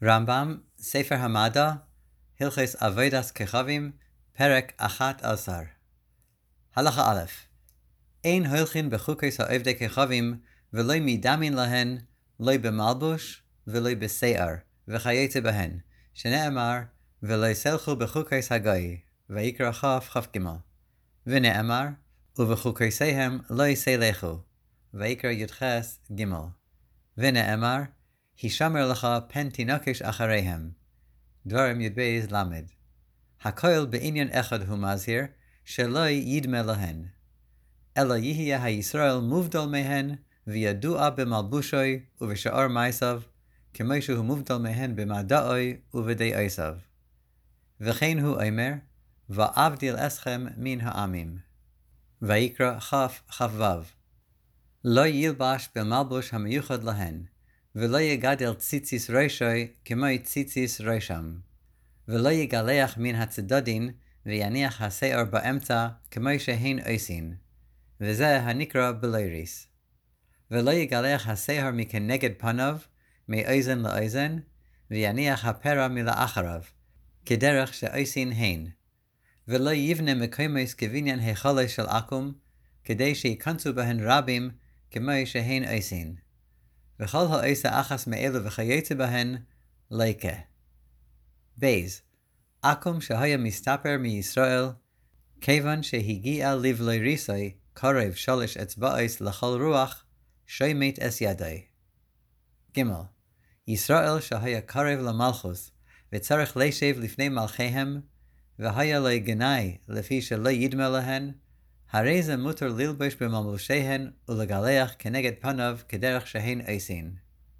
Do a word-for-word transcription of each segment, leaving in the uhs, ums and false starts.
רמב"ם, ספר המדע, הלכות עבודת כוכבים, פרק אחת עשר. הלכה א', אין הולכין בחוקות עובדי כוכבים, ולא מדמין להן, לא במלבוש, ולא בשיער, וכיוצא בהן, שנאמר, ולא יסלחו בחוקות הגוי, ויקרא כ' כ"ג. ונאמר, ובחוקותיהם לא יסלחו, ויקרא י"ח ג'. ונאמר, הישמר לך פן תינקש אחריהם. דברים י"ב למד. הכל בעניין אחד הוא מזהיר, שלא ידמה להן. אלא יהיה הישראל מובדל מהן, וידוע במלבושוי ובשאר מעשיו, כמו שהוא מובדל מהן במדעוי ובדעותיו. וכן הוא אומר, ואבדיל אתכם מן העמים. ויקרא כ' כ"ו. לא ילבש במלבוש המיוחד להן, ולא יגדל ציציס ראשוי כמו ציציס ראשם, ולא יגלח מן הצדדין, ויניח השיער באמצע כמו שהן עושים, וזה הנקרא בלייריס. ולא יגלח השיער מכנגד פניו, מאוזן לאוזן, ויניח הפרע מלאחריו, כדרך שעושים הן. ולא יבנה מקומות כבניין היכלו של עכו"ם, כדי שיכנסו בהן רבים, כמו שהן עושים. וכל העושה אחס מאלו וכיוצא בהן, ליקה. בייז, עכו"ם שהיה מסתפר מישראל, כיוון שהגיע לבלייריסוי, קרב שלוש אצבעות לכל רוח, שומט אס ידי. ג' ישראל שהיה קרב למלכוס, וצריך לשב לפני מלכיהם, והיה לו גנאי לפי שלא ידמה להן, הרי זה מותר ללבוש במלבושיהן ולגלח כנגד פניו כדרך שהן עושים.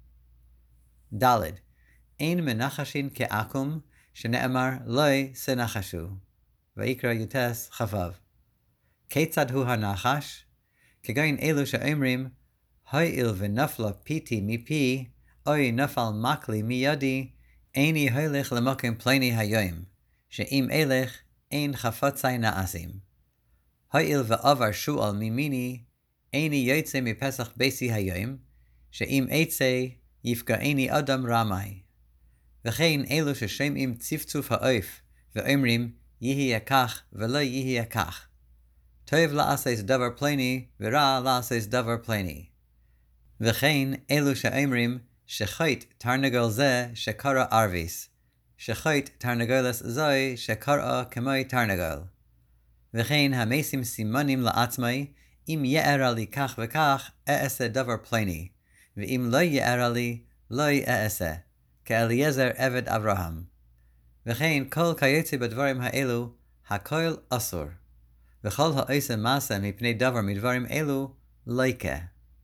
ד' אין מנחשין כעכו"ם, שנאמר לא שנחשו. ויקרא י"ט כ"ו. כיצד הוא הנחש? כגון אלו שאומרים, הואיל ונפלה פיתי מפי, אוי נפל מקלי מידי, איני הולך למקום פלוני היום, שאם אלך אין חפצי נעשים. הואיל ועבר שועל ממיני, איני יוצא מפסח ביתי היום, שאם אצא יפגעני אדם רמאי. וכן אלו ששומעים צפצוף העוף, ואומרים, יהיה כך ולא יהיה כך. טוב לעשות דבר פלוני, ורע לעשות דבר פלוני. וכן אלו שאומרים, שחוט תרנגול זה שקרא ערביס, שחוט תרנגולס זוי שקרא כמו תרנגול. וכן המשים סימנים לעצמי, אם יארה לי כך וכך, אעשה דבר פלוני, ואם לא יארה לי, לא אעשה, כאליעזר עבד אברהם. וכן כל כיוצא בדברים האלו, הכל אסור. וכל העושה מעשה מפני דבר מדברים אלו, ליקה.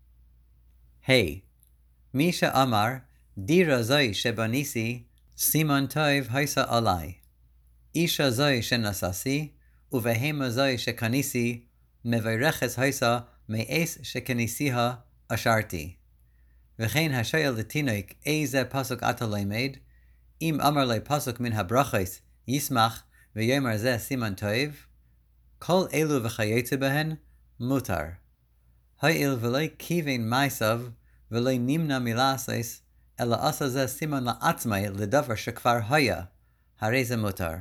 היי, מי שאמר, דירה זוי שבניסי, סימן טוב הייסה עלי. אישה זוי שנשאסי, ובהמה זוי שקניסי, מברכת הייסה מאס שקניסיה אשרתי. וכן השואל לתינוק איזה פסוק אתה למד, אם אמר לי פסוק מן הברכות ישמח ויאמר זה סימן טוב, כל אלו וכיוצא בהן מותר. הואיל ולא כיוון מעשיו ולא נמנע מלעשות, אלא עשה זה סימן לעצמי לדבר שכבר היה, הרי זה מותר.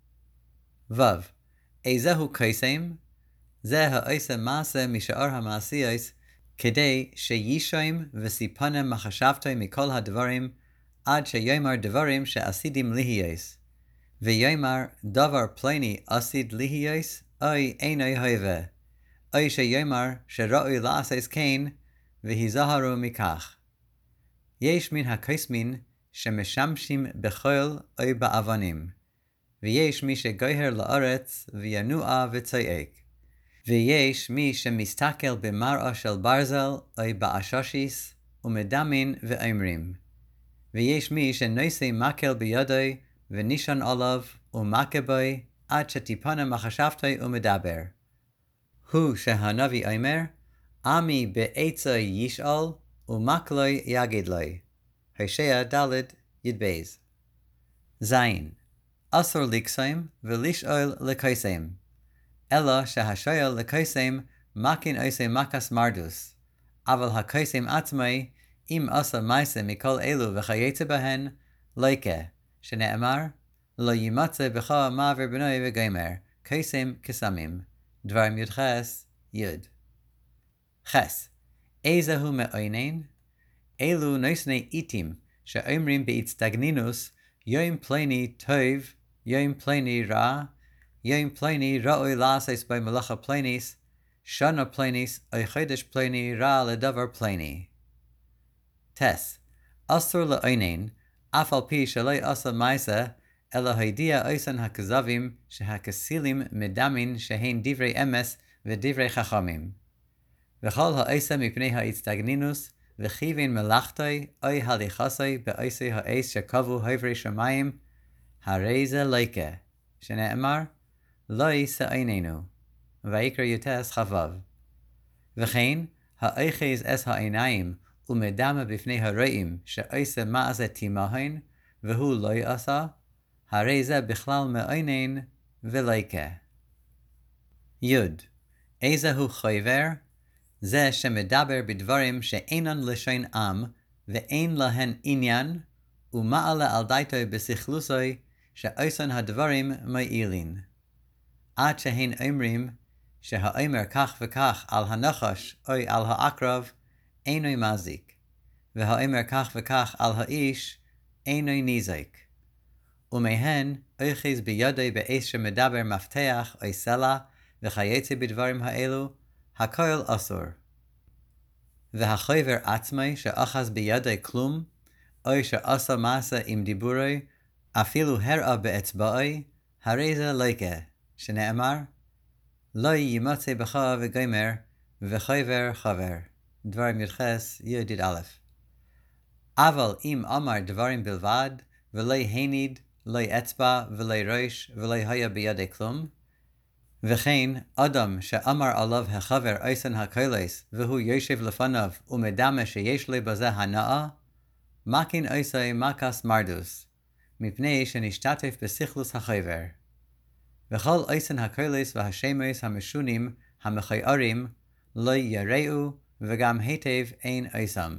ו. איזהו קסם? זה העושה מעשה משאר המעשיות, כדי שישום וסיפנם מחשבתו מכל הדברים, עד שיאמר דברים שעשידים להיות. ויאמר דבר פלוני עשית להיות, אוי אינו הווה. אוי שיאמר שראוי לעשות כן, והיזהרו מכך. יש מן הקסמים שמשמשים בחול או באבנים, ויש מי שגוהר לארץ וינוע וצועק, ויש מי שמסתכל במראה של ברזל או באששיס ומדמין ואומרים, ויש מי שנושא מקל בידו ונישן עליו ומכה בו עד שתיפנה מחשבתו ומדבר. הוא שהנביא אומר, עמי בעצה ישאל ומקלוי יגיד לי. הושע ד' י"ב. זין. אסור לקסום ולשאול לקסם. אלא שהשואל לקסם מקין עושה מקס מרדוס. אבל הקסם עצמי, אם עשה מעשה מכל אלו וכיוצא בהן, ליקה, שנאמר, לא ימצא בך מעבר בנוי וגמר, קסם קסמים. דברים י"חס, י' חס. איזהו מעוינן? אלו נושני איתים, שאומרים בהצטגנינוס, יום פלני טוב, יום פלני רע, יום פלני ראוי לעשות בי מלאכה פלניס, שנה פלניס, או חודש פלני רע לדבר פלני. טס. אסור לעוינן, אף על פי שלא עשה מעשה, אלא הידיע אויסן הכזבים שהכסילים מדמין שהן דברי אמס ודברי חכמים. וכל העשה מפני ההצטגנינוס, וכיוון מלאכתוי אוי הליכסוי בעשי האש שקבו עברי שמיים, הרי זה ליקה, שנאמר, לא יישא עינינו, ויקרא י"ט כ"ו. וכן, האוחז אס העיניים ומדמה בפני הרועים שעושה מעשה תימהון, והוא לא יעשה, הרי זה בכלל מעוינן וליקה. י' איזהו חובר? זה שמדבר בדברים שאינן לשון עם, ואין להן עניין, ומעלה על דעתו בשכלוסוי, שעושן הדברים מועילין. עד שהן אומרים, שהאומר כך וכך על הנחש או על העקרב, אינו מזיק, והאומר כך וכך על האיש, אינו נזק. ומהן, אוחז בידו באש שמדבר מפתח או סלע, וכיוצא בדברים האלו, הכל אסור. והחובר עצמי שאחז בידי כלום, או שעשה מעשה עם דיבורי, אפילו הראה באצבעי, הרי זה ליקה, שנאמר, לא ימצא בך וגמר, וחובר חבר. דברים י"חס י"א. אבל אם אמר דברים בלבד, ולא הניד, לא אצבע, ולא ראש, ולא היה בידי כלום, וכן, אדם שאמר עליו החבר אייסן הקולס, והוא יושב לפניו ומדמה שיש לו בזה הנאה, מקין אייסי מקס מרדוס, מפני שנשתתף בשכלוס החבר. וכל אייסן הקולס והשמוס המשונים, המכוערים, לא יראו, וגם היטב אין אייסם.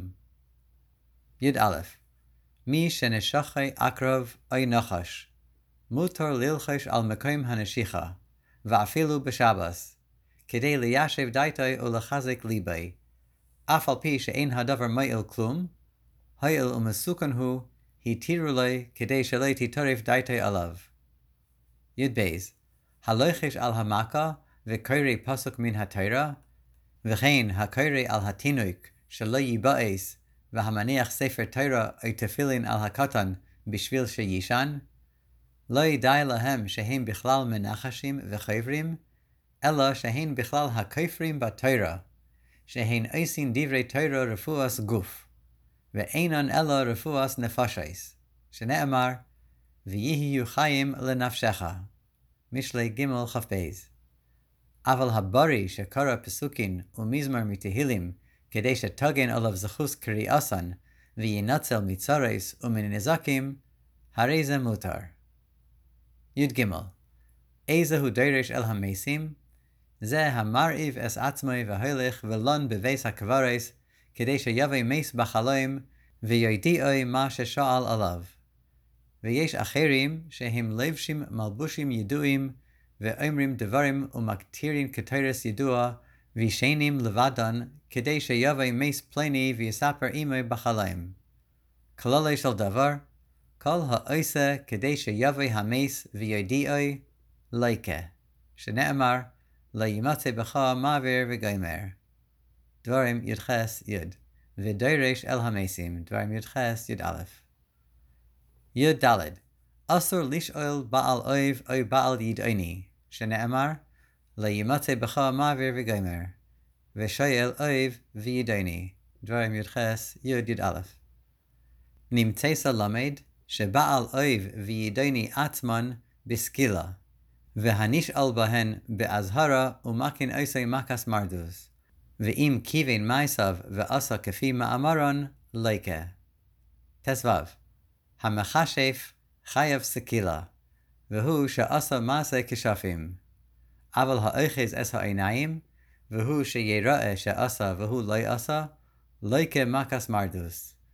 י"א. מי שנשכי עקרב או נחש, מותר ללחש על מקום הנשיכה, ואפילו בשבס, כדי ליישב דעתו ולחזק ליבי, אף על פי שאין הדבר מועיל כלום, הואיל ומסוכן הוא, התירו לו כדי שלא תטרף דעתו עליו. י"ב. הלוחש על המכה וקורא פסוק מן התורה, וכן הקורא על התינוק שלא ייבאס, והמניח ספר תורה או תפילין על הקטן בשביל שישן, לא ידע להם שהם בכלל מנחשים וחברים, אלא שהם בכלל הכופרים בתורה, שהן עושים דברי תורה רפואס גוף, ואינן אלא רפואס נפשס, שנאמר, ויהיו חיים לנפשך. משלי ג' כ"ב. אבל הברי שקרא פסוקין ומזמר מתהילים, כדי שתגן עליו זכוס קריאסן, וינצל מצרס ומנזקים, הרי זה מותר. י"ג. איזהו דורש אל המסים? זה המרעיב אס עצמי והולך ולון בביס הקברס, כדי שיבוא מס בחלום, ויודיעו מה ששאל עליו. ויש אחרים שהם לבשים מלבושים ידועים, ואומרים דברים ומקטירים כתרס ידוע, וישנים לבדן, כדי שיבוא מס פלני ויספר עמו בחלום. כללי של דבר, כל העושה כדי שיבוא המס ויודיעו, ליקה, שנאמר, לא ימצא בך מעבר וגמר. דברים י"חס י' ודורש אל המסים, דברים י"חס י"א. י"ד. אסור לשאול בעל אויב או בעל ידעני, שנאמר, לא ימצא בך מעבר וגמר, ושואל אויב וידעני, דברים י"חס י"א. נמצא למד שבעל אויב וידעני עצמן בסקילה, והנשאל בהן באזהרה ומקין עושה מקס מרדוס, ואם כיוון מעשיו ועשה כפי מאמרון, ליקה. ט"ו. המכשף חייב סקילה, והוא שעשה מעשה כשפים, אבל האוחז אס העיניים, והוא שיראה שעשה והוא לא עשה, ליקה מקס מרדוס.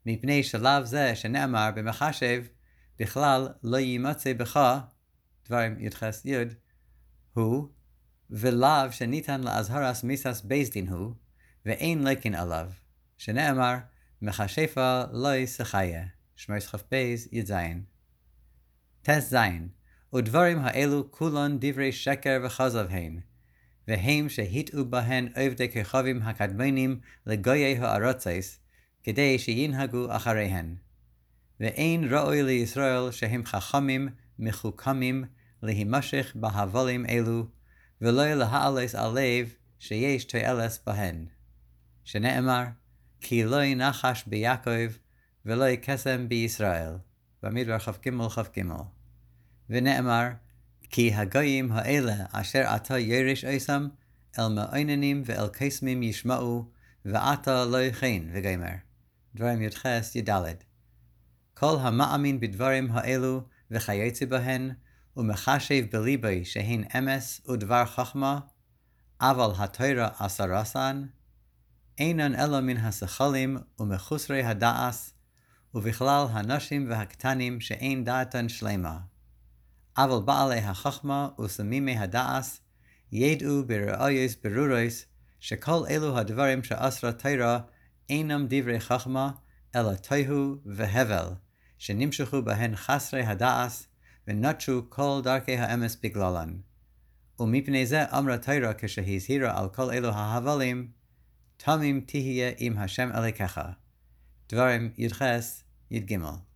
מפני שלב זה שנאמר במחשב, בכלל לא יימצא בך, דברים י"ח י', הוא, ולאו שניתן לאזהרס מיסס בייסדין הוא, ואין לקין עליו, שנאמר, מחשפה לא ישחיה, שמות כ"ב י"ז. ט"ז, ודברים האלו כולן דברי שקר וכזב הן, והם שהטעו בהן עובדי כוכבים הקדמונים לגויי הארצייס, כדי שינהגו אחריהן. ואין ראוי לישראל שהם חכמים מחוכמים להימשך בהבלים אלו, ולא להעלס על לב שיש תועלת בהן. שנאמר, כי לא נחש ביעקב ולא קסם בישראל, במדבר כ"ג כ"ג. ונאמר, כי הגויים האלה אשר אתה ירש עשם, אל מעוננים ואל קסמים ישמעו, ואתה לא כן וגמר. דברים י"ח י"ד. כל המאמין בדברים האלו וכיוצא בהן, ומחשב בליבי שהן אמס ודבר חכמה, אבל התורה אסרסן, אינן אלא מן השכלים ומחוסרי הדעס, ובכלל הנשים והקטנים שאין דעתן שלמה. אבל בעלי החכמה וסמימי הדעס, ידעו בראויס ברורוס, שכל אלו הדברים שאסרה תורה אינם דברי חכמה, אלא תוהו והבל, שנמשכו בהן חסרי הדעס, ונטשו כל דרכי האמס בגללן. ומפני זה אמרה תורה כשהזהירה על כל אלו ההבלים, תמים תהיה עם השם אלוקיך. דברים י"ח י"ג.